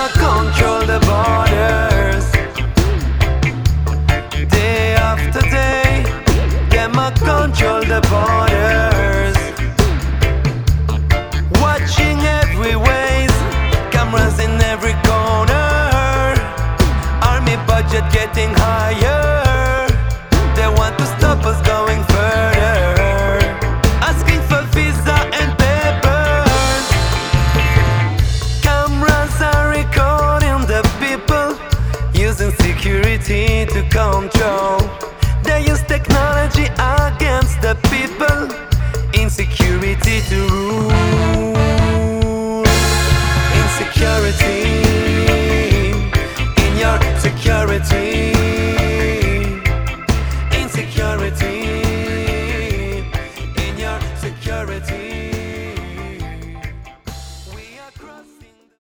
a control the borders. Day after day, them a control the borders. Watching every ways, cameras in every corner. Army budget getting higher.